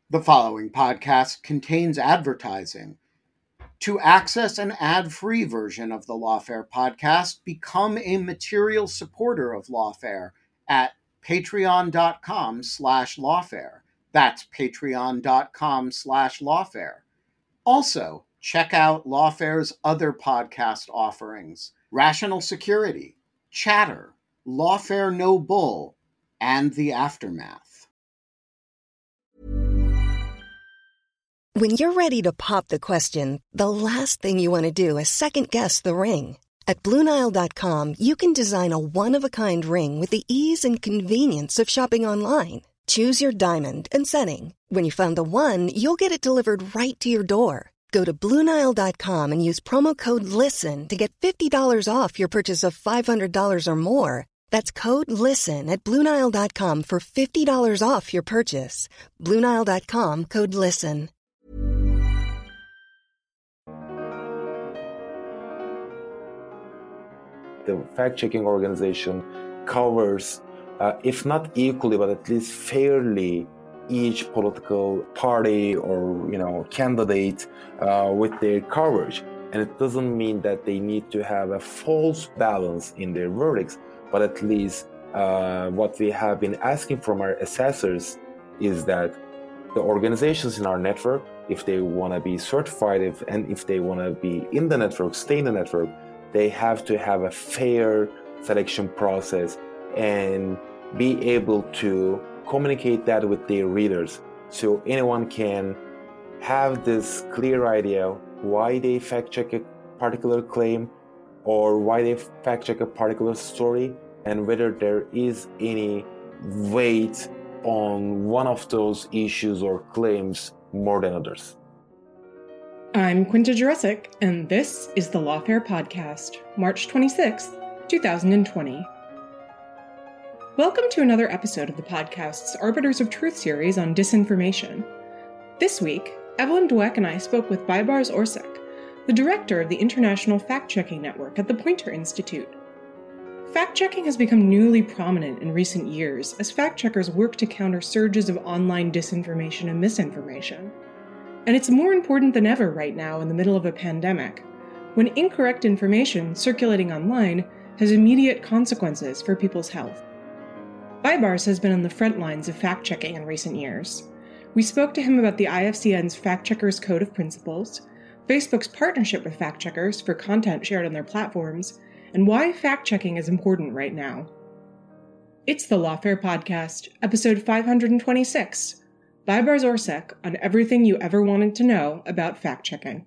The following podcast contains advertising. To access an ad-free version of the Lawfare podcast, become a material supporter of Lawfare at patreon.com/lawfare. That's patreon.com/lawfare. Also, check out Lawfare's other podcast offerings: Rational Security, Chatter, Lawfare No Bull, and The Aftermath. When you're ready to pop the question, the last thing you want to do is second-guess the ring. At BlueNile.com, you can design a one-of-a-kind ring with the ease and convenience of shopping online. Choose your diamond and setting. When you find the one, you'll get it delivered right to your door. Go to BlueNile.com and use promo code LISTEN to get $50 off your purchase of $500 or more. That's code LISTEN at BlueNile.com for $50 off your purchase. BlueNile.com, code LISTEN. The fact-checking organization covers, if not equally, but at least fairly, each political party or candidate with their coverage. And it doesn't mean that they need to have a false balance in their verdicts, but at least what we have been asking from our assessors is that the organizations in our network, if they want to be certified, if they want to be in the network, stay in the network, they have to have a fair selection process and be able to communicate that with their readers so anyone can have this clear idea why they fact check a particular claim or why they fact check a particular story and whether there is any weight on one of those issues or claims more than others. I'm Quinta Jurecic, and this is the Lawfare Podcast, March 26th, 2020. Welcome to another episode of the podcast's Arbiters of Truth series on disinformation. This week, Evelyn Dweck and I spoke with Baibars Orsic, the director of the International Fact-Checking Network at the Poynter Institute. Fact-checking has become newly prominent in recent years as fact-checkers work to counter surges of online disinformation and misinformation. And it's more important than ever right now in the middle of a pandemic, when incorrect information circulating online has immediate consequences for people's health. Baibars has been on the front lines of fact-checking in recent years. We spoke to him about the IFCN's Fact Checkers Code of Principles, Facebook's partnership with fact-checkers for content shared on their platforms, and why fact-checking is important right now. It's the Lawfare Podcast, episode 526, Baibars Orsic on everything you ever wanted to know about fact-checking.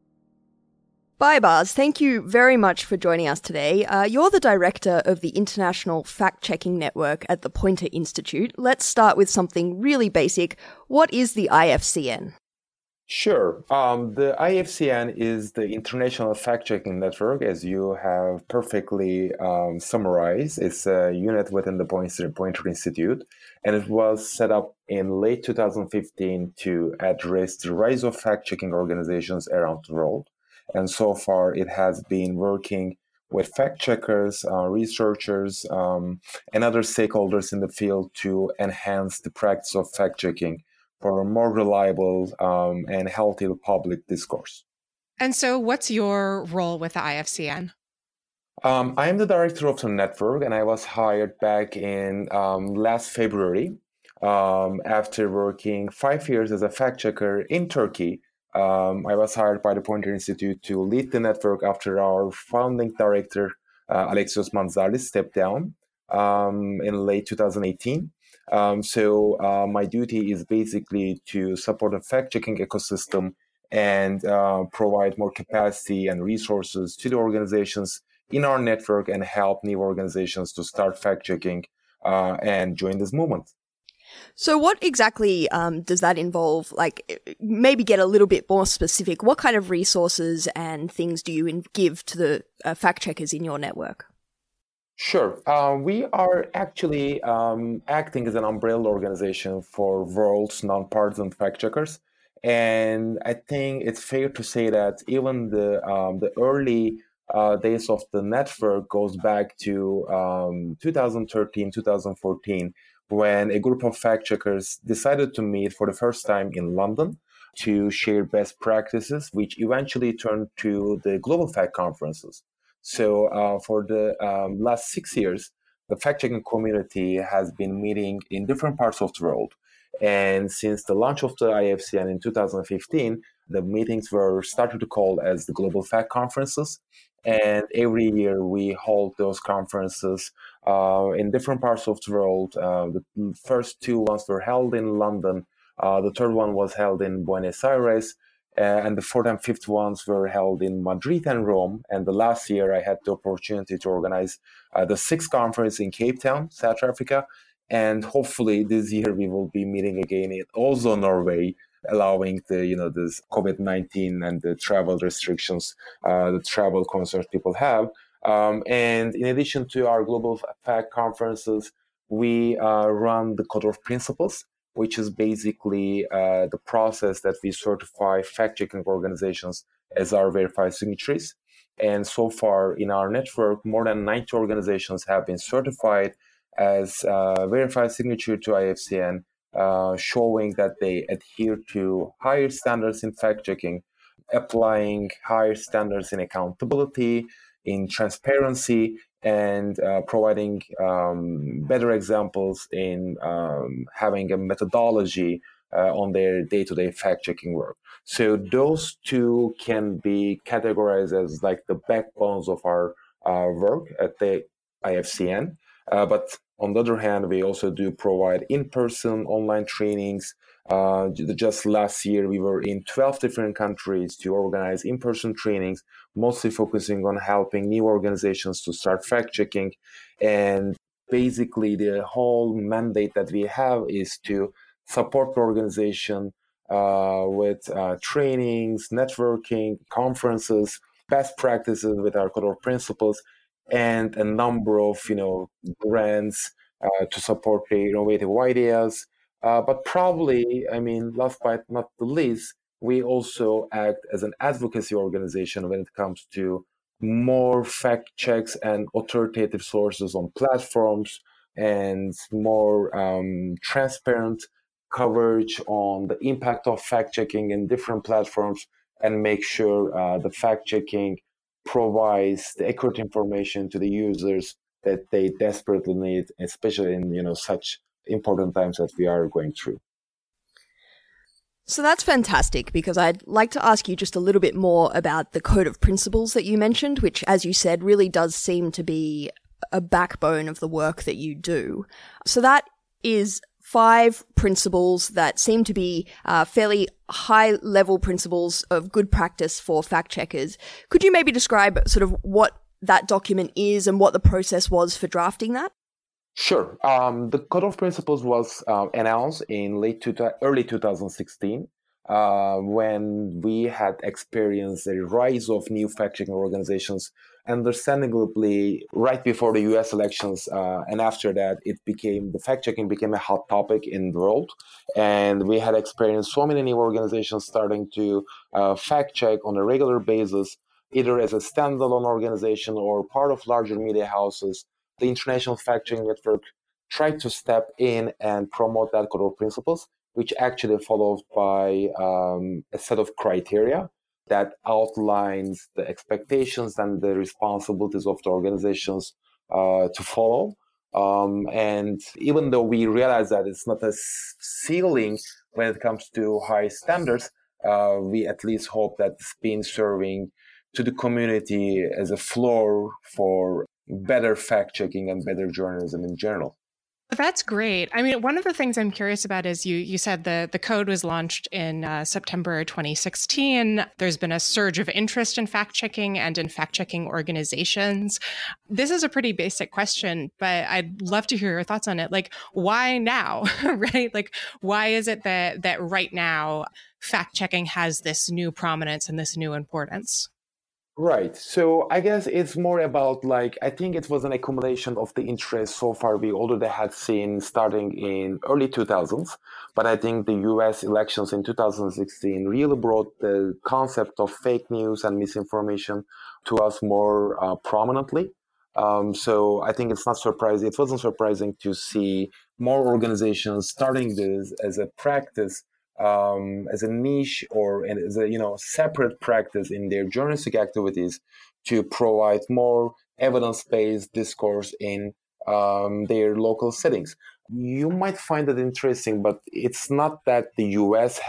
Baibars, thank you very much for joining us today. You're the director of the International Fact-Checking Network at the Poynter Institute. Let's start with something really basic. What is the IFCN? Sure. The IFCN is the International Fact-Checking Network, as you have perfectly summarized. It's a unit within the Poynter Institute, and it was set up in late 2015 to address the rise of fact-checking organizations around the world. And so far, it has been working with fact-checkers, researchers, and other stakeholders in the field to enhance the practice of fact-checking for a more reliable and healthy public discourse. And so what's your role with the IFCN? I am the director of the network, and I was hired back in last February after working 5 years as a fact-checker in Turkey. I was hired by the Poynter Institute to lead the network after our founding director, Alexios Manzalis, stepped down in late 2018. So my duty is basically to support the fact-checking ecosystem and provide more capacity and resources to the organizations in our network and help new organizations to start fact-checking and join this movement. So what exactly does that involve? Like, maybe get a little bit more specific. What kind of resources and things do you give to the fact-checkers in your network? Sure. We are actually acting as an umbrella organization for world's nonpartisan fact-checkers. And I think it's fair to say that even the early days of the network goes back to 2013, 2014, when a group of fact checkers decided to meet for the first time in London to share best practices, which eventually turned to the Global Fact Conferences. So for the last 6 years, the fact-checking community has been meeting in different parts of the world. And since the launch of the IFCN in 2015, the meetings were started to call as the Global Fact Conferences. And every year we hold those conferences in different parts of the world. The first two ones were held in London. The third one was held in Buenos Aires. And the fourth and fifth ones were held in Madrid and Rome. And the last year I had the opportunity to organize the sixth conference in Cape Town, South Africa. And hopefully this year we will be meeting again in Oslo, Norway, allowing this COVID-19 and the travel restrictions, the travel concerns people have. And in addition to our Global Fact Conferences, we run the Code of Principles, which is basically the process that we certify fact-checking organizations as our verified signatories. And so far in our network, more than 90 organizations have been certified as verified signature to IFCN, showing that they adhere to higher standards in fact-checking, applying higher standards in accountability, in transparency, and providing better examples in having a methodology on their day-to-day fact-checking work. So those two can be categorized as like the backbones of our work at the IFCN. But on the other hand, we also do provide in-person online trainings. Just last year, we were in 12 different countries to organize in-person trainings, mostly focusing on helping new organizations to start fact-checking. And basically, the whole mandate that we have is to support the organization with trainings, networking, conferences, best practices with our Code of Principles, and a number of grants to support the innovative ideas. But probably, last but not the least, we also act as an advocacy organization when it comes to more fact checks and authoritative sources on platforms and more transparent coverage on the impact of fact checking in different platforms, and make sure the fact checking provides the accurate information to the users that they desperately need, especially in such important times that we are going through. So that's fantastic, because I'd like to ask you just a little bit more about the Code of Principles that you mentioned, which, as you said, really does seem to be a backbone of the work that you do. So that is 5 principles that seem to be fairly high-level principles of good practice for fact-checkers. Could you maybe describe sort of what that document is and what the process was for drafting that? Sure. The Code of Principles was announced in early 2016 when we had experienced a rise of new fact-checking organizations, understandably right before the US elections, and after that the fact-checking became a hot topic in the world, and we had experienced so many new organizations starting to fact-check on a regular basis, either as a standalone organization or part of larger media houses. The International Fact-Checking Network tried to step in and promote that Code of Principles, which actually followed by a set of criteria that outlines the expectations and the responsibilities of the organizations to follow. And even though we realize that it's not a ceiling when it comes to high standards, we at least hope that it's been serving to the community as a floor for better fact-checking and better journalism in general. That's great. I mean, one of the things I'm curious about is you said the code was launched in September 2016. There's been a surge of interest in fact-checking and in fact-checking organizations. This is a pretty basic question, but I'd love to hear your thoughts on it. Like, why now, right? Like, why is it that right now fact-checking has this new prominence and this new importance? Right. So I guess it's more about I think it was an accumulation of the interest so far we already had seen starting in early 2000s. But I think the US elections in 2016 really brought the concept of fake news and misinformation to us more prominently. So I think it's not surprising. It wasn't surprising to see more organizations starting this as a practice, as a niche or as a separate practice in their journalistic activities to provide more evidence-based discourse in their local settings. You might find it interesting, but it's not that the US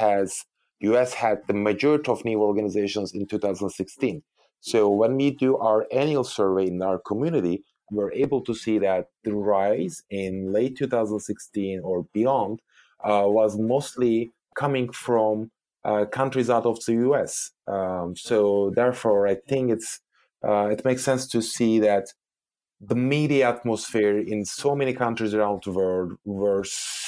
had the majority of new organizations in 2016. So when we do our annual survey in our community, we're able to see that the rise in late 2016 or beyond was mostly coming from countries out of the US. So therefore, I think it makes sense to see that the media atmosphere in so many countries around the world were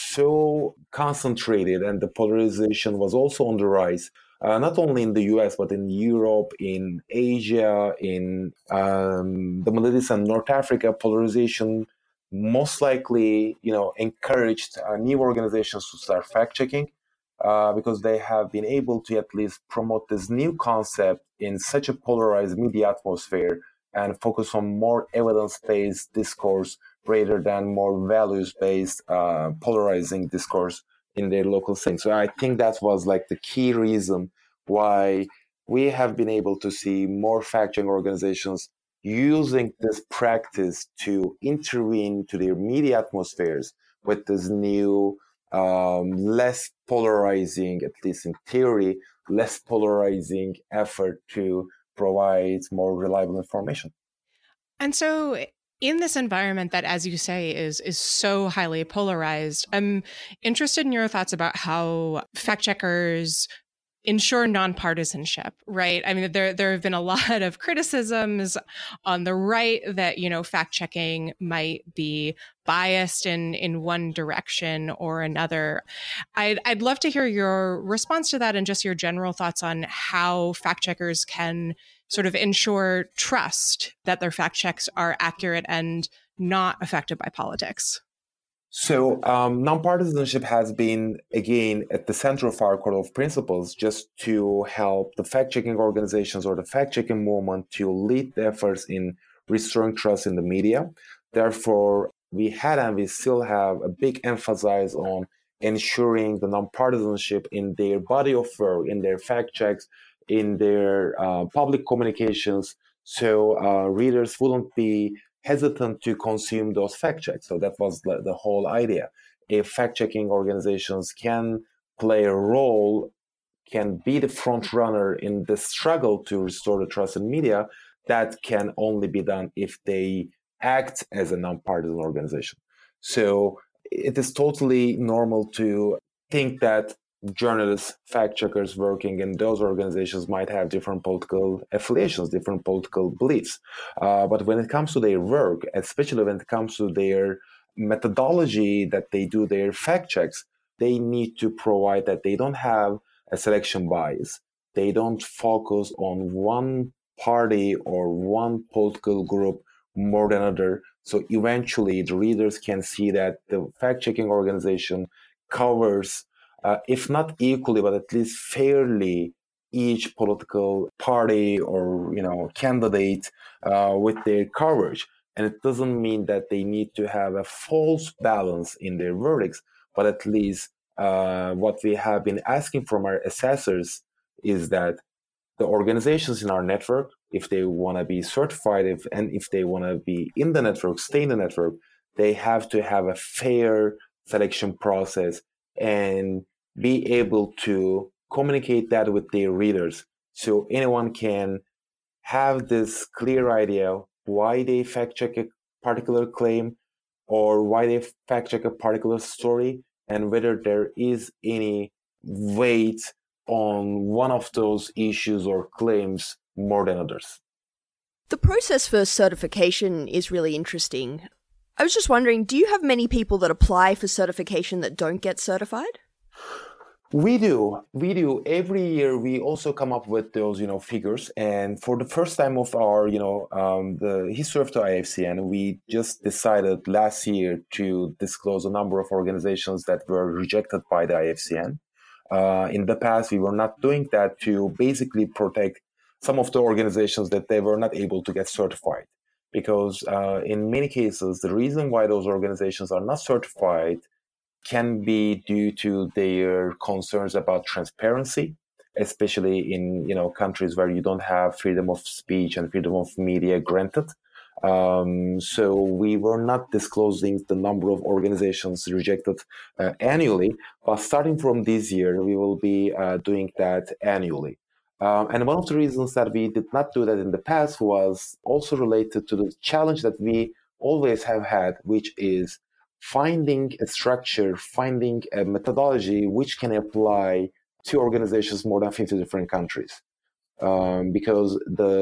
so concentrated, and the polarization was also on the rise. Not only in the US, but in Europe, in Asia, in the Middle East and North Africa, polarization most likely, encouraged new organizations to start fact checking because they have been able to at least promote this new concept in such a polarized media atmosphere and focus on more evidence-based discourse rather than more values-based polarizing discourse in their local setting. So I think that was like the key reason why we have been able to see more fact-checking organizations using this practice to intervene to their media atmospheres with this new, less polarizing, at least in theory, less polarizing effort to provide more reliable information. And so in this environment that, as you say, is so highly polarized, I'm interested in your thoughts about how fact checkers ensure nonpartisanship, right? I mean, there have been a lot of criticisms on the right that, fact checking might be biased in one direction or another. I'd love to hear your response to that and just your general thoughts on how fact checkers can sort of ensure trust that their fact checks are accurate and not affected by politics. So nonpartisanship has been, again, at the center of our code of principles, just to help the fact-checking organizations or the fact-checking movement to lead the efforts in restoring trust in the media. Therefore, we had and we still have a big emphasis on ensuring the nonpartisanship in their body of work, in their fact checks, in their public communications, so readers wouldn't be hesitant to consume those fact checks. So that was the whole idea. If fact checking organizations can play a role, can be the front runner in the struggle to restore the trust in media, that can only be done if they act as a nonpartisan organization. So it is totally normal to think that journalists, fact checkers working in those organizations might have different political affiliations, different political beliefs. But when it comes to their work, especially when it comes to their methodology that they do their fact checks, they need to provide that they don't have a selection bias. They don't focus on one party or one political group more than other. So eventually the readers can see that the fact-checking organization covers, if not equally, but at least fairly, each political party or candidate with their coverage. And it doesn't mean that they need to have a false balance in their verdicts, but at least what we have been asking from our assessors is that the organizations in our network, if they want to be certified, if they want to be in the network, stay in the network, they have to have a fair selection process and be able to communicate that with their readers, so anyone can have this clear idea why they fact check a particular claim or why they fact check a particular story, and whether there is any weight on one of those issues or claims more than others. The process for certification is really interesting. I was just wondering, do you have many people that apply for certification that don't get certified? We do. Every year, we also come up with those, figures. And for the first time of our, the history of the IFCN, we just decided last year to disclose a number of organizations that were rejected by the IFCN. In the past, we were not doing that to basically protect some of the organizations that they were not able to get certified. because in many cases, the reason why those organizations are not certified can be due to their concerns about transparency, especially in countries where you don't have freedom of speech and freedom of media granted. So we were not disclosing the number of organizations rejected annually, but starting from this year, we will be doing that annually. And one of the reasons that we did not do that in the past was also related to the challenge that we always have had, which is finding a structure, finding a methodology which can apply to organizations more than 50 different countries. Because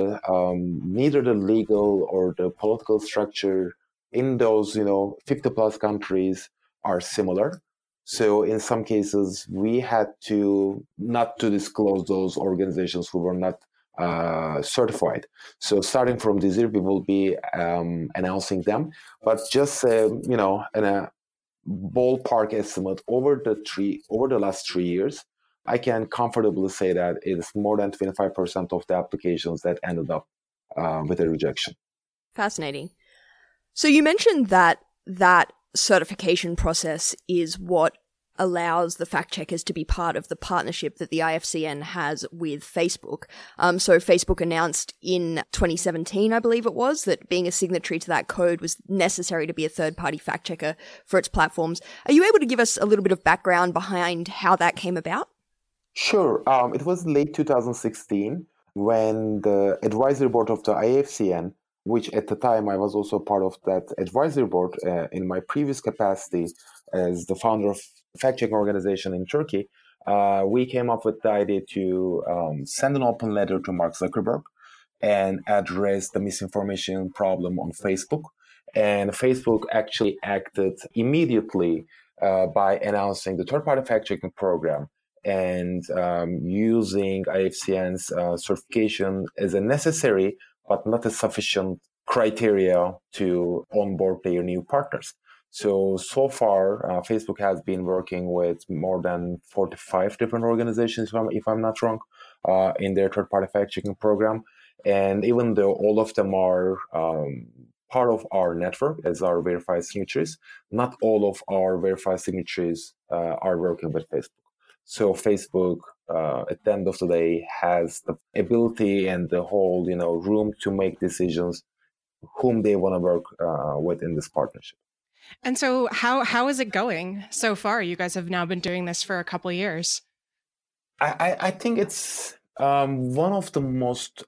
neither the legal or the political structure in those 50 plus countries are similar. So in some cases, we had to not to disclose those organizations who were not certified. So starting from this year, we will be announcing them. But just in a ballpark estimate over the last 3 years, I can comfortably say that it's more than 25% of the applications that ended up with a rejection. Fascinating. So you mentioned that certification process is what allows the fact checkers to be part of the partnership that the IFCN has with Facebook. So Facebook announced in 2017, I believe it was, that being a signatory to that code was necessary to be a third-party fact checker for its platforms. Are you able to give us a little bit of background behind how that came about? Sure. It was late 2016 when the advisory board of the IFCN, which at the time I was also part of that advisory board in my previous capacity as the founder of fact-checking organization in Turkey, we came up with the idea to send an open letter to Mark Zuckerberg and address the misinformation problem on Facebook. And Facebook actually acted immediately by announcing the third-party fact-checking program and using IFCN's certification as a necessary but not a sufficient criteria to onboard their new partners. So far, Facebook has been working with more than 45 different organizations, if I'm not wrong, in their third-party fact-checking program. And even though all of them are part of our network as our verified signatories, not all of our verified signatories are working with Facebook. So Facebook, at the end of the day, has the ability and the whole, room to make decisions whom they want to work with in this partnership. And so how is it going so far? You guys have now been doing this for a couple of years. I think it's one of the most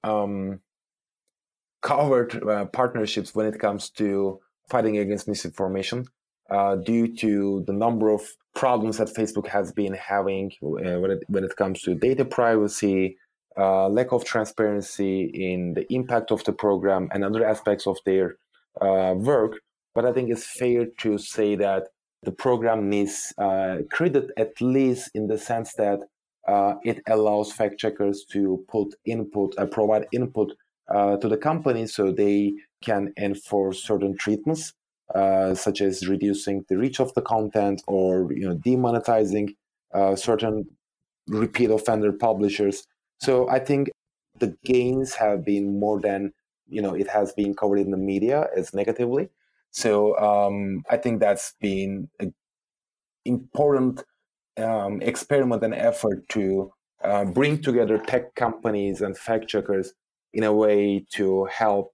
covered partnerships when it comes to fighting against misinformation due to the number of problems that Facebook has been having when it comes to data privacy, lack of transparency in the impact of the program and other aspects of their work. But I think it's fair to say that the program needs credit, at least in the sense that it allows fact checkers to provide input to the company so they can enforce certain treatments, such as reducing the reach of the content or demonetizing certain repeat offender publishers. So I think the gains have been more than it has been covered in the media as negatively. So I think that's been an important experiment and effort to bring together tech companies and fact checkers in a way to help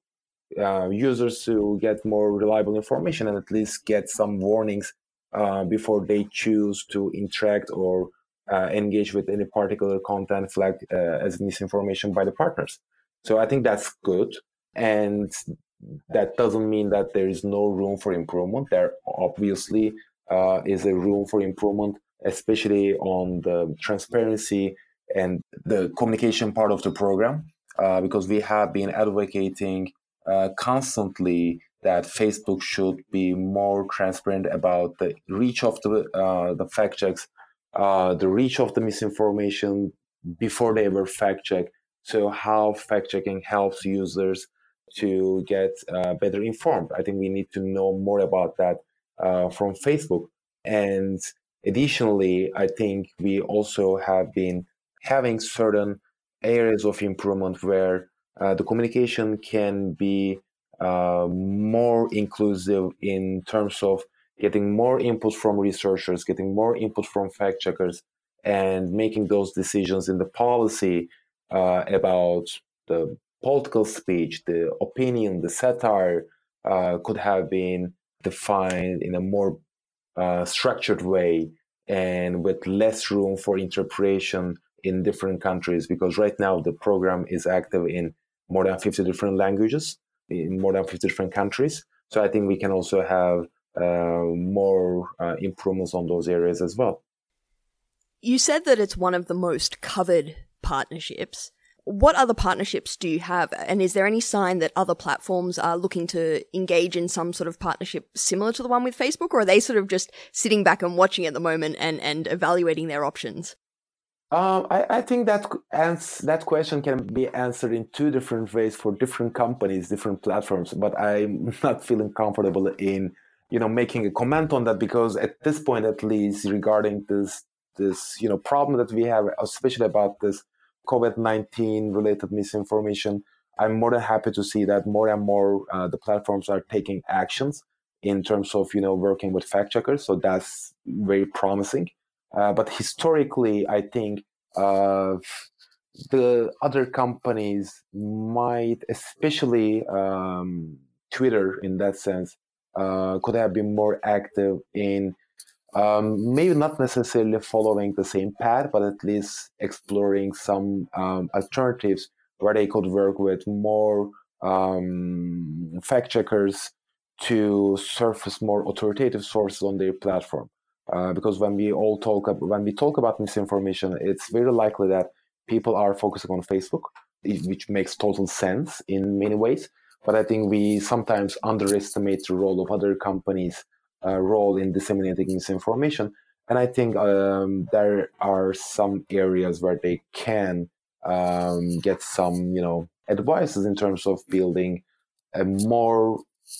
users to get more reliable information and at least get some warnings before they choose to interact or engage with any particular content flagged as misinformation by the partners. So I think that's good. And that doesn't mean that there is no room for improvement. There obviously is a room for improvement, especially on the transparency and the communication part of the program, because we have been advocating constantly that Facebook should be more transparent about the reach of the fact checks, the reach of the misinformation before they ever fact check. So how fact checking helps users to get better informed. I think we need to know more about that from Facebook. And additionally, I think we also have been having certain areas of improvement where the communication can be more inclusive in terms of getting more input from researchers, getting more input from fact checkers, and making those decisions in the policy about the political speech, the opinion, the satire could have been defined in a more structured way and with less room for interpretation in different countries. Because right now the program is active in more than 50 different languages in more than 50 different countries. So I think we can also have more improvements on those areas as well. You said that it's one of the most covered partnerships. What other partnerships do you have? And is there any sign that other platforms are looking to engage in some sort of partnership similar to the one with Facebook? Or are they sort of just sitting back and watching at the moment and evaluating their options? I think that question can be answered in two different ways for different companies, different platforms. But I'm not feeling comfortable in, making a comment on that, because at this point, at least regarding this problem that we have, especially about this COVID-19 related misinformation, I'm more than happy to see that more and more the platforms are taking actions in terms of working with fact checkers. So that's very promising. But historically, I think the other companies might, especially Twitter in that sense, could have been more active in maybe not necessarily following the same path, but at least exploring some alternatives where they could work with more fact checkers to surface more authoritative sources on their platform. Because when we talk about misinformation, it's very likely that people are focusing on Facebook, which makes total sense in many ways. But I think we sometimes underestimate the role of other companies' role in disseminating misinformation. And I think there are some areas where they can get some, advices in terms of building a more,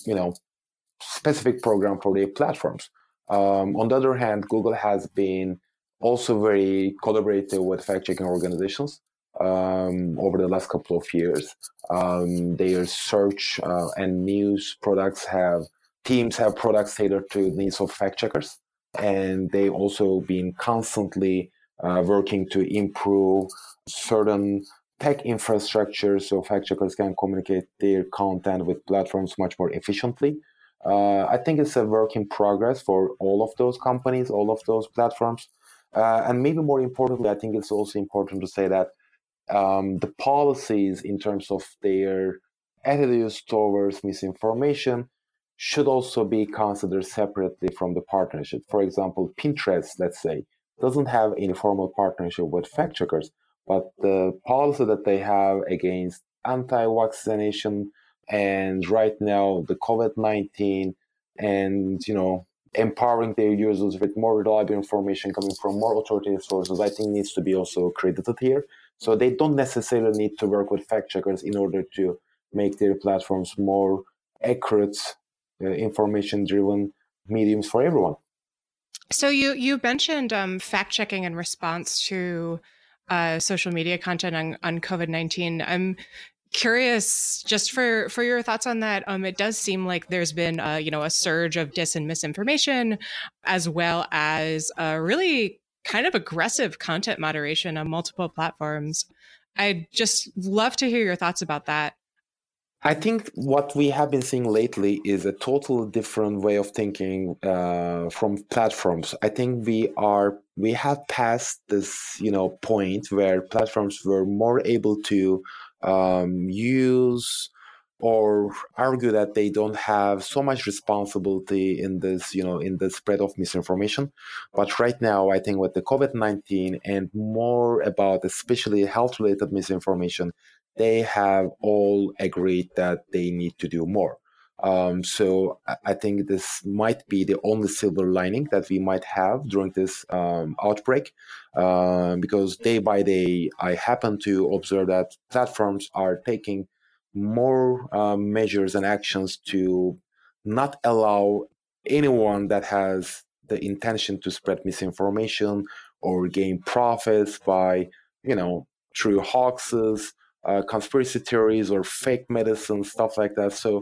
specific program for their platforms. On the other hand, Google has been also very collaborative with fact-checking organizations over the last couple of years. Their search and news teams have products tailored to the needs of fact checkers, and they also been constantly working to improve certain tech infrastructure so fact checkers can communicate their content with platforms much more efficiently. I think it's a work in progress for all of those companies, all of those platforms. And maybe more importantly, I think it's also important to say that the policies in terms of their attitudes towards misinformation should also be considered separately from the partnership. For example, Pinterest, let's say, doesn't have any formal partnership with fact checkers, but the policy that they have against anti-vaccination and right now the COVID-19 and, empowering their users with more reliable information coming from more authoritative sources, I think needs to be also credited here. So they don't necessarily need to work with fact checkers in order to make their platforms more accurate, information-driven mediums for everyone. So you mentioned fact checking in response to social media content on COVID-19. I'm curious just for your thoughts on that. It does seem like there's been a surge of dis and misinformation, as well as really kind of aggressive content moderation on multiple platforms. I'd just love to hear your thoughts about that. I think what we have been seeing lately is a totally different way of thinking from platforms. I think we have passed this point where platforms were more able to use or argue that they don't have so much responsibility in this, in the spread of misinformation. But right now, I think with the COVID-19 and more about especially health-related misinformation, they have all agreed that they need to do more. So I think this might be the only silver lining that we might have during this outbreak, because day by day, I happen to observe that platforms are taking more measures and actions to not allow anyone that has the intention to spread misinformation or gain profits by, through hoaxes, conspiracy theories or fake medicine, stuff like that. So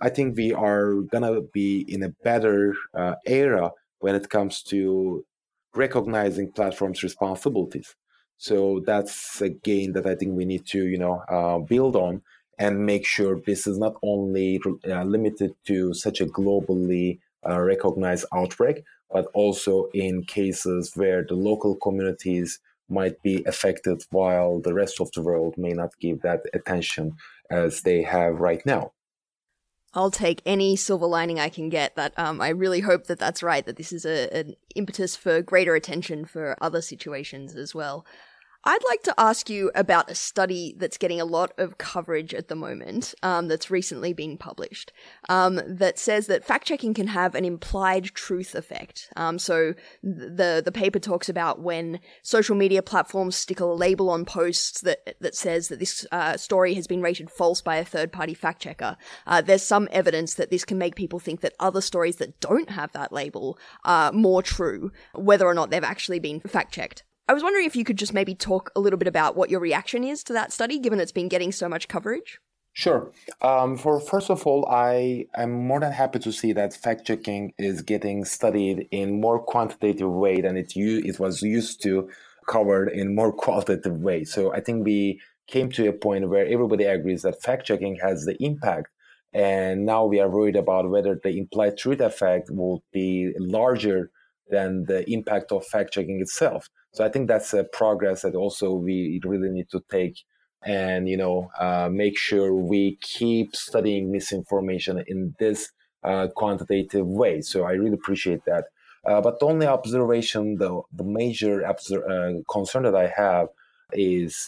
I think we are gonna be in a better era when it comes to recognizing platforms' responsibilities. So that's a gain that I think we need to, build on and make sure this is not only limited to such a globally recognized outbreak, but also in cases where the local communities might be affected while the rest of the world may not give that attention as they have right now. I'll take any silver lining I can get. That I really hope that that's right, that this is an impetus for greater attention for other situations as well. I'd like to ask you about a study that's getting a lot of coverage at the moment, that's recently been published, that says that fact-checking can have an implied truth effect. So the paper talks about when social media platforms stick a label on posts that says that this story has been rated false by a third-party fact-checker. There's some evidence that this can make people think that other stories that don't have that label are more true, whether or not they've actually been fact-checked. I was wondering if you could just maybe talk a little bit about what your reaction is to that study, given it's been getting so much coverage. Sure. First of all, I am more than happy to see that fact-checking is getting studied in more quantitative way than it was used to covered in more qualitative way. So I think we came to a point where everybody agrees that fact-checking has the impact, and now we are worried about whether the implied truth effect will be larger than the impact of fact-checking itself. So I think that's a progress that also we really need to take and, make sure we keep studying misinformation in this quantitative way. So I really appreciate that. But the only observation, the major concern that I have is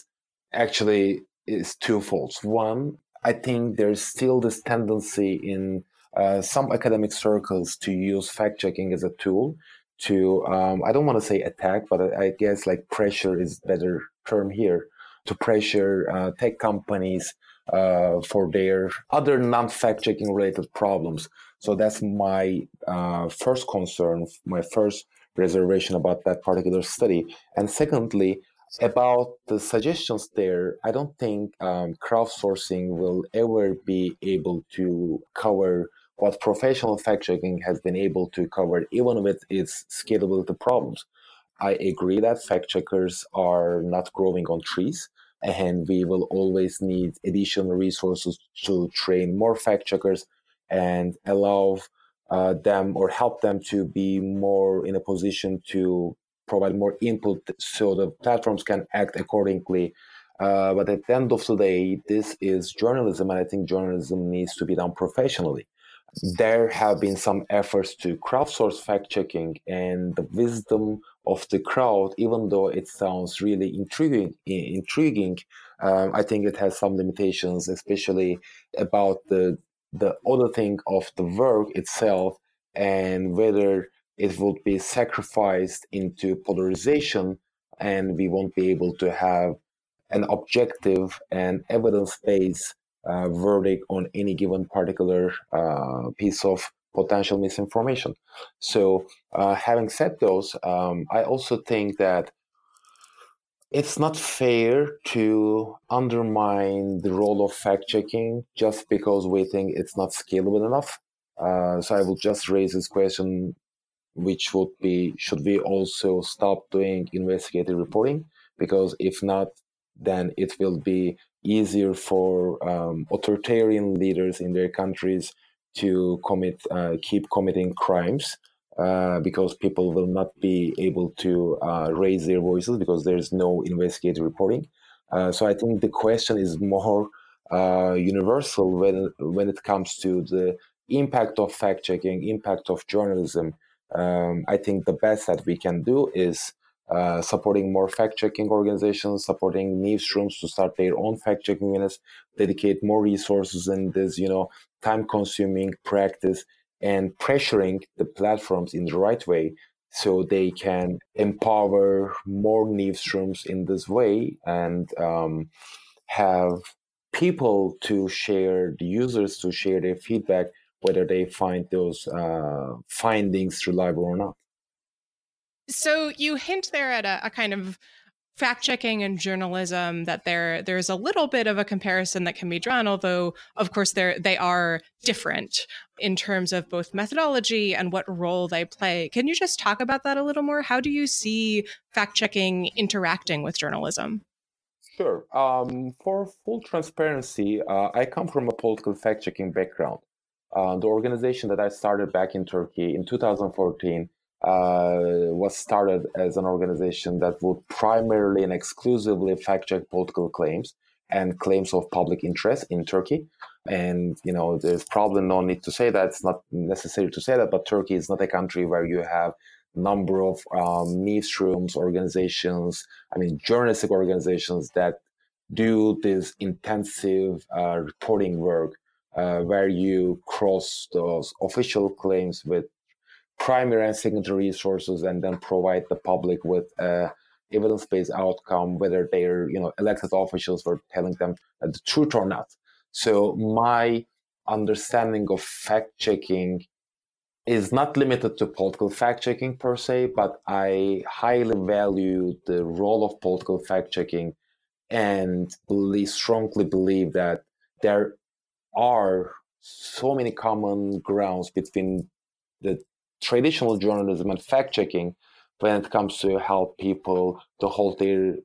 twofold. One, I think there's still this tendency in some academic circles to use fact-checking as a tool to, I don't want to say attack, but I guess like pressure is better term here, to pressure tech companies for their other non-fact-checking related problems. So that's my first concern, my first reservation about that particular study. And secondly, about the suggestions there, I don't think crowdsourcing will ever be able to cover what professional fact-checking has been able to cover, even with its scalability problems. I agree that fact-checkers are not growing on trees, and we will always need additional resources to train more fact-checkers and allow them or help them to be more in a position to provide more input so the platforms can act accordingly. But at the end of the day, this is journalism, and I think journalism needs to be done professionally. There have been some efforts to crowdsource fact-checking, and the wisdom of the crowd, even though it sounds really intriguing, I think it has some limitations, especially about the other thing of the work itself and whether it would be sacrificed into polarization, and we won't be able to have an objective and evidence-based verdict on any given particular piece of potential misinformation. So, having said those, I also think that it's not fair to undermine the role of fact checking just because we think it's not scalable enough. So, I will just raise this question, which would be, should we also stop doing investigative reporting? Because if not, then it will be easier for authoritarian leaders in their countries to keep committing crimes, because people will not be able to raise their voices because there's no investigative reporting. So I think the question is more universal when it comes to the impact of fact checking, impact of journalism. I think the best that we can do is supporting more fact-checking organizations, supporting newsrooms to start their own fact-checking units, dedicate more resources in this, time-consuming practice, and pressuring the platforms in the right way so they can empower more newsrooms in this way and have people to share, the users to share their feedback, whether they find those findings reliable or not. So you hint there at a kind of fact checking and journalism, that there's a little bit of a comparison that can be drawn, although of course they are different in terms of both methodology and what role they play. Can you just talk about that a little more? How do you see fact checking interacting with journalism? Sure. For full transparency, I come from a political fact checking background. The organization that I started back in Turkey in 2014 was started as an organization that would primarily and exclusively fact check political claims and claims of public interest in Turkey. And, there's probably no need to say that. It's not necessary to say that, but Turkey is not a country where you have number of newsrooms, organizations, journalistic organizations that do this intensive reporting work where you cross those official claims with primary and secondary sources and then provide the public with evidence-based outcome, whether they're elected officials were telling them the truth or not. So my understanding of fact-checking is not limited to political fact-checking per se, but I highly value the role of political fact-checking and strongly believe that there are so many common grounds between the traditional journalism and fact-checking when it comes to help people to hold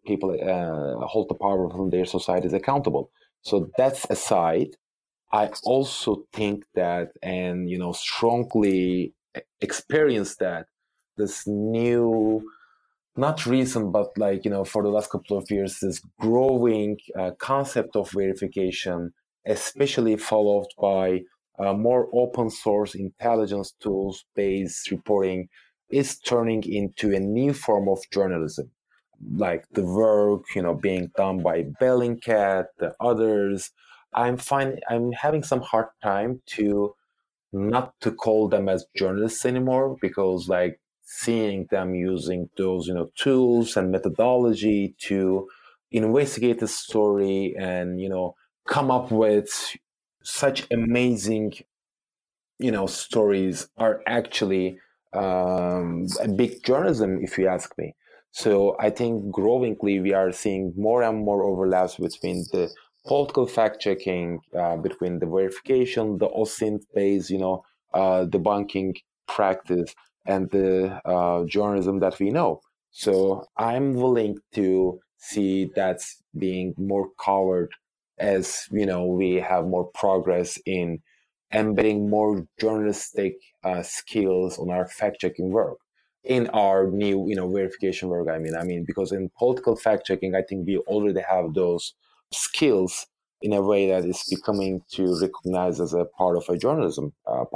hold the powerful in their societies accountable. So that's aside, I also think that, and strongly experience that this new, not recent, but for the last couple of years, this growing concept of verification, especially followed by more open source intelligence tools based reporting, is turning into a new form of journalism. Like the work, being done by Bellingcat, the others. I'm having some hard time to not to call them as journalists anymore, because seeing them using those tools and methodology to investigate the story and come up with such amazing stories are actually a big journalism, if you ask me. So I think growingly we are seeing more and more overlaps between the political fact-checking, between the verification, the OSINT-based, debunking practice, and the journalism that we know. So I'm willing to see that being more covered as, we have more progress in embedding more journalistic skills on our fact-checking work in our new, verification work. Because in political fact-checking, I think we already have those skills in a way that is becoming to recognize as a part of journalism.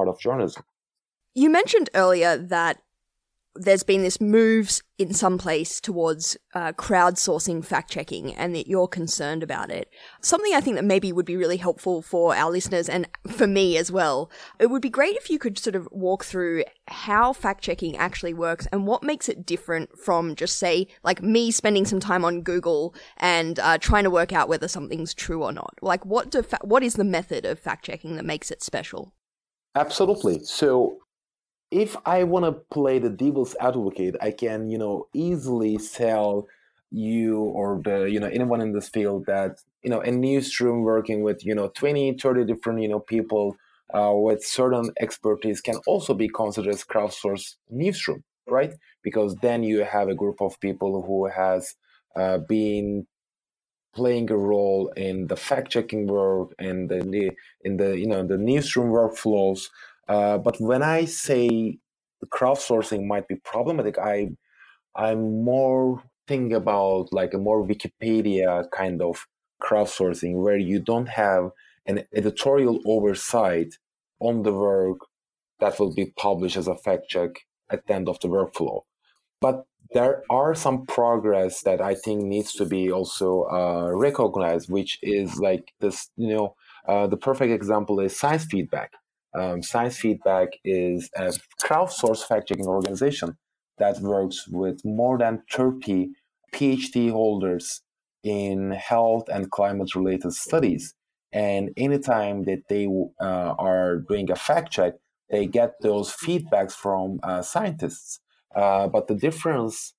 You mentioned earlier that there's been this moves in some place towards crowdsourcing fact-checking and that you're concerned about it. Something I think that maybe would be really helpful for our listeners and for me as well. It would be great if you could sort of walk through how fact-checking actually works and what makes it different from just, say, like me spending some time on Google and trying to work out whether something's true or not. Like, what is the method of fact-checking that makes it special? Absolutely. So if I want to play the devil's advocate, I can, easily sell you or anyone in this field that, a newsroom working with, 20, 30 different, people with certain expertise can also be considered as crowdsourced newsroom, right? Because then you have a group of people who has been playing a role in the fact-checking work and the newsroom workflows. But when I say crowdsourcing might be problematic, I'm more thinking about like a more Wikipedia kind of crowdsourcing where you don't have an editorial oversight on the work that will be published as a fact check at the end of the workflow. But there are some progress that I think needs to be also recognized, which is like this, the perfect example is Science Feedback. Science Feedback is a crowdsourced fact-checking organization that works with more than 30 PhD holders in health and climate-related studies. And anytime that they are doing a fact check, they get those feedbacks from scientists. But the difference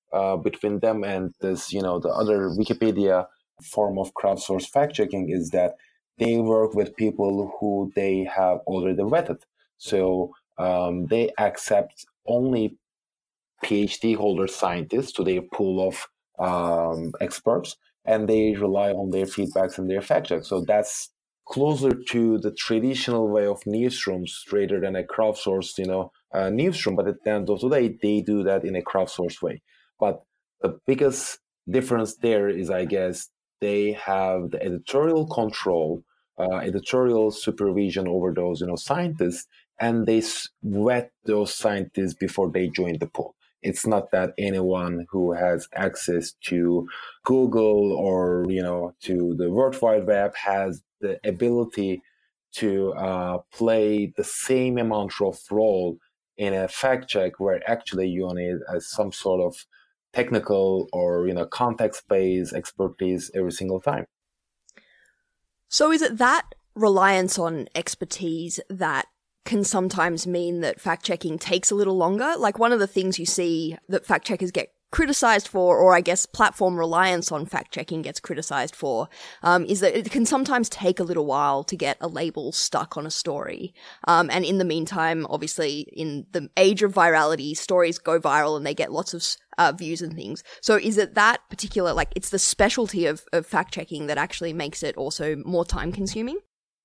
between them and this, the other Wikipedia form of crowdsourced fact checking is that they work with people who they have already vetted. So they accept only PhD holder scientists to their pool of experts, and they rely on their feedbacks and their fact checks. So that's closer to the traditional way of newsrooms rather than a crowdsourced, newsroom. But at the end of the day, they do that in a crowdsourced way. But the biggest difference there is, I guess, they have the editorial control, editorial supervision over those, scientists, and they vet those scientists before they join the pool. It's not that anyone who has access to Google or, to the World Wide Web has the ability to play the same amount of role in a fact check where actually you need some sort of technical or, context-based expertise every single time. So is it that reliance on expertise that can sometimes mean that fact-checking takes a little longer? Like, one of the things you see that fact-checkers get criticized for, or I guess platform reliance on fact-checking gets criticized for, is that it can sometimes take a little while to get a label stuck on a story. And in the meantime, obviously, in the age of virality, stories go viral and they get lots of views and things. So is it that particular, like, it's the specialty of fact-checking that actually makes it also more time-consuming?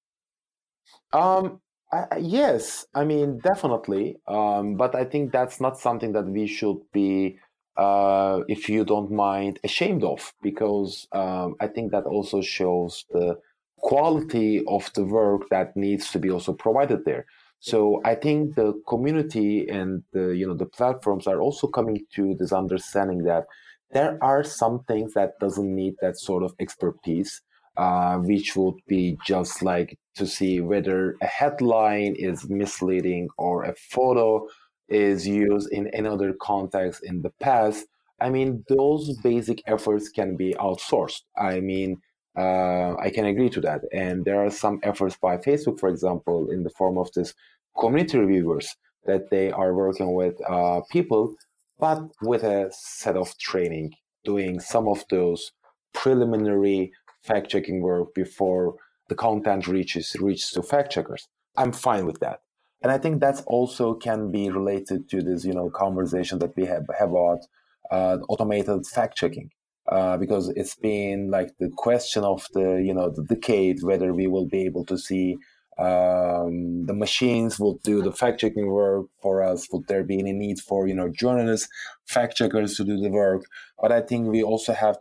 Yes, I mean, definitely. But I think that's not something that we should be, if you don't mind, ashamed of, because I think that also shows the quality of the work that needs to be also provided there. So I think the community and the platforms are also coming to this understanding that there are some things that doesn't need that sort of expertise, which would be just like to see whether a headline is misleading or a photo is used in another context in the past. I mean, those basic efforts can be outsourced. I mean, I can agree to that. And there are some efforts by Facebook, for example, in the form of this community reviewers, that they are working with people, but with a set of training, doing some of those preliminary fact-checking work before the content reaches to fact-checkers. I'm fine with that. And I think that's also can be related to this, conversation that we have about automated fact-checking. Because it's been like the question of the decade, whether we will be able to see the machines will do the fact-checking work for us. Would there be any need for, journalists, fact-checkers to do the work? But I think we also have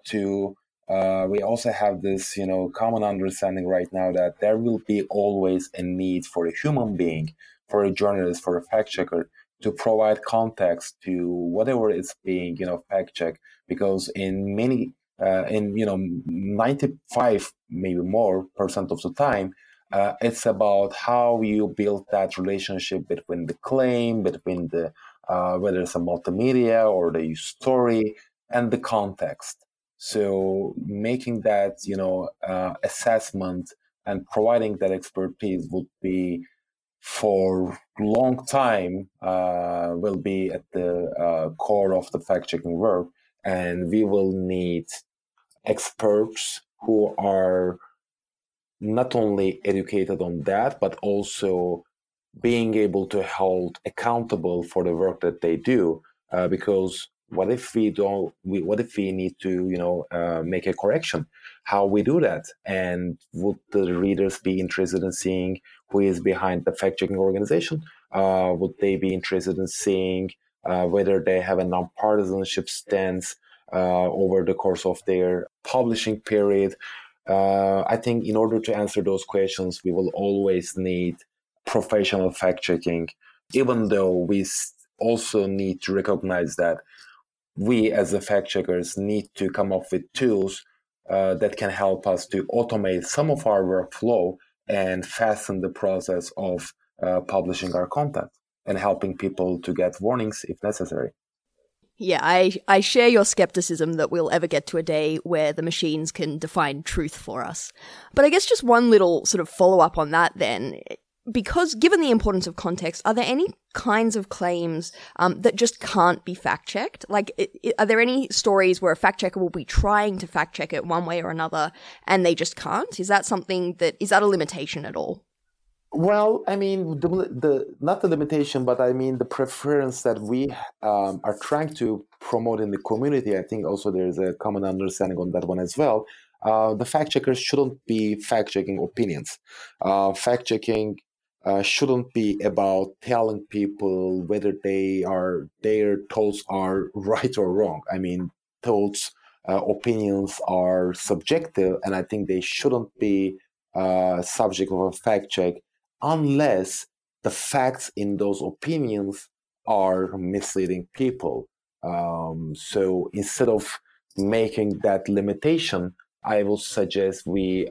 this, common understanding right now that there will be always a need for a human being, for a journalist, for a fact-checker to provide context to whatever is being, fact-checked. Because in 95, maybe more % of the time, it's about how you build that relationship between the claim, between the whether it's a multimedia or the story, and the context. So making that, assessment and providing that expertise would be for long time, will be at the core of the fact-checking work. And we will need experts who are not only educated on that, but also being able to hold accountable for the work that they do. Because what if we need to, make a correction? How we do that? And would the readers be interested in seeing who is behind the fact-checking organization? Would they be interested in seeing whether they have a non-partisanship stance over the course of their publishing period? I think in order to answer those questions, we will always need professional fact-checking, even though we also need to recognize that we as the fact-checkers need to come up with tools that can help us to automate some of our workflow and fasten the process of publishing our content and helping people to get warnings if necessary. Yeah, I share your skepticism that we'll ever get to a day where the machines can define truth for us. But I guess just one little sort of follow-up on that then. because given the importance of context, are there any kinds of claims that just can't be fact-checked? Like, are there any stories where a fact-checker will be trying to fact-check it one way or another and they just can't? Is that a limitation at all? Well, I mean, not the limitation, but I mean the preference that we are trying to promote in the community. I think also there's a common understanding on that one as well. The fact checkers shouldn't be fact checking opinions. Fact checking shouldn't be about telling people whether their thoughts are right or wrong. I mean, thoughts, opinions are subjective, and I think they shouldn't be subject of a fact check unless the facts in those opinions are misleading people. So instead of making that limitation, I will suggest we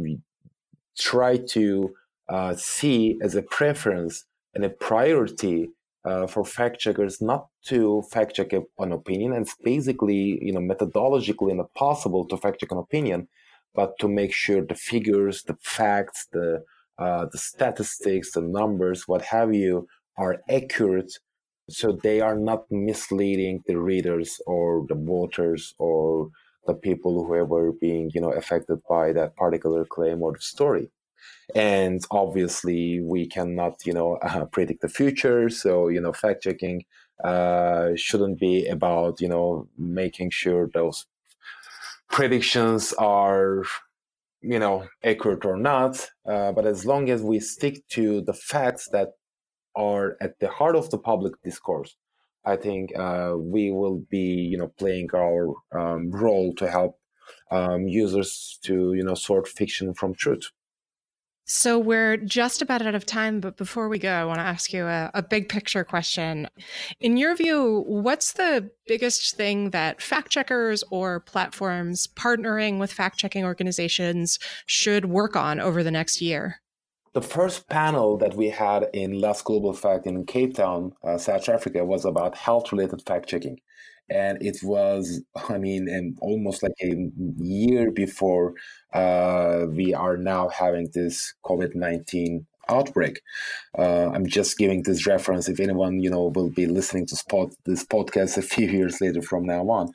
try to see as a preference and a priority for fact checkers not to fact check an opinion, and it's basically, methodologically not possible to fact check an opinion, but to make sure the figures, the facts, the statistics, the numbers, what have you, are accurate, so they are not misleading the readers or the voters or the people who are being, affected by that particular claim or the story. And obviously, we cannot, predict the future. So, fact checking shouldn't be about, making sure those predictions are accurate or not, but as long as we stick to the facts that are at the heart of the public discourse, I think we will be, playing our role to help users to, sort fiction from truth. So we're just about out of time, but before we go, I want to ask you a big picture question. In your view, what's the biggest thing that fact checkers or platforms partnering with fact-checking organizations should work on over the next year? The first panel that we had in Last Global Fact in Cape Town, South Africa, was about health-related fact-checking. And it was, almost like a year before we are now having this COVID-19 outbreak. I'm just giving this reference if anyone, will be listening to this podcast a few years later from now on.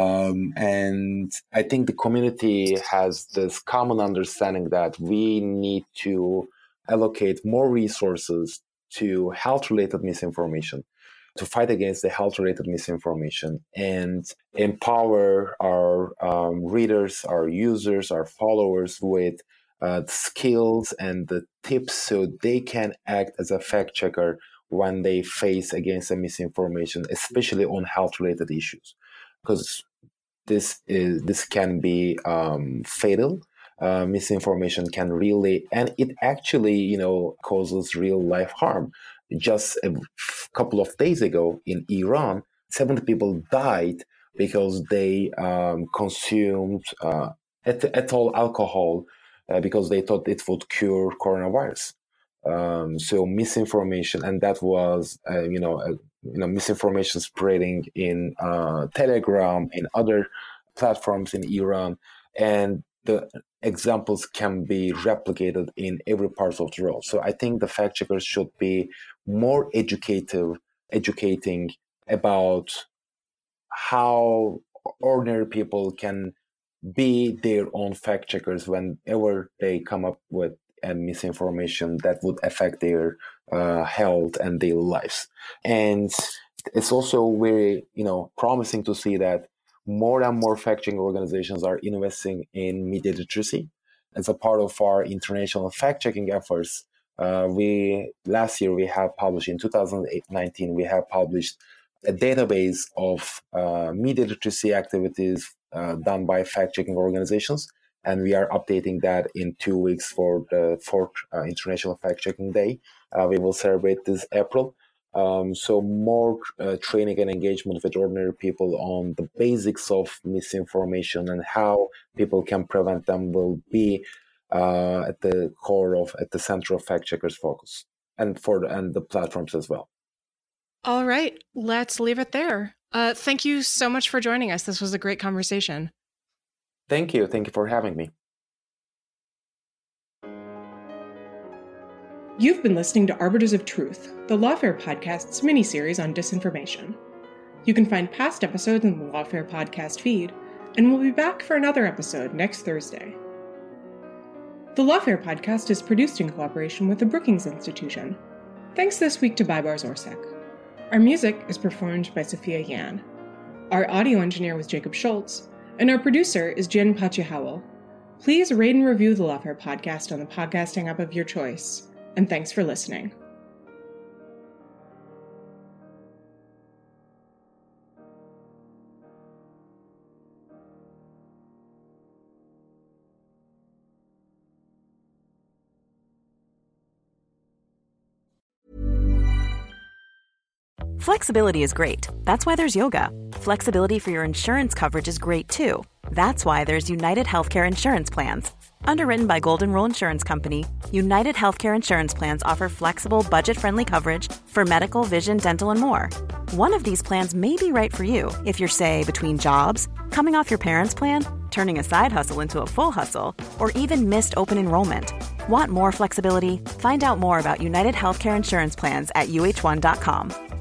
And I think the community has this common understanding that we need to allocate more resources to health-related misinformation, to fight against the health-related misinformation, and empower our readers, our users, our followers with the skills and the tips so they can act as a fact checker when they face against the misinformation, especially on health-related issues, because this can be fatal. Misinformation can really, and it actually, causes real life harm. Just a couple of days ago in Iran, 70 people died because they consumed ethyl alcohol because they thought it would cure coronavirus. So misinformation, and that was, misinformation spreading in Telegram, in other platforms in Iran, and the examples can be replicated in every part of the world. So I think the fact checkers should be more educating about how ordinary people can be their own fact checkers whenever they come up with misinformation that would affect their health and daily lives. And it's also very, promising to see that more and more fact-checking organizations are investing in media literacy. As a part of our international fact-checking efforts, last year we have published, in 2019, we have published a database of media literacy activities done by fact-checking organizations, and we are updating that in 2 weeks for the 4th International Fact-Checking Day. We will celebrate this April. So more training and engagement with ordinary people on the basics of misinformation and how people can prevent them will be at the center of fact checkers' focus, and the platforms as well. All right, let's leave it there. Thank you so much for joining us. This was a great conversation. Thank you. Thank you for having me. You've been listening to Arbiters of Truth, the Lawfare Podcast's mini-series on disinformation. You can find past episodes in the Lawfare Podcast feed, and we'll be back for another episode next Thursday. The Lawfare Podcast is produced in cooperation with the Brookings Institution. Thanks this week to Bybar Zorsek. Our music is performed by Sophia Yan. Our audio engineer was Jacob Schultz, and our producer is Jen Pachi-Howell. Please rate and review the Lawfare Podcast on the podcasting app of your choice, and thanks for listening. Flexibility is great. That's why there's yoga. Flexibility for your insurance coverage is great too. That's why there's United Healthcare Insurance Plans. Underwritten by Golden Rule Insurance Company, United Healthcare Insurance Plans offer flexible, budget-friendly coverage for medical, vision, dental, and more. One of these plans may be right for you if you're, say, between jobs, coming off your parents' plan, turning a side hustle into a full hustle, or even missed open enrollment. Want more flexibility? Find out more about United Healthcare Insurance Plans at uh1.com.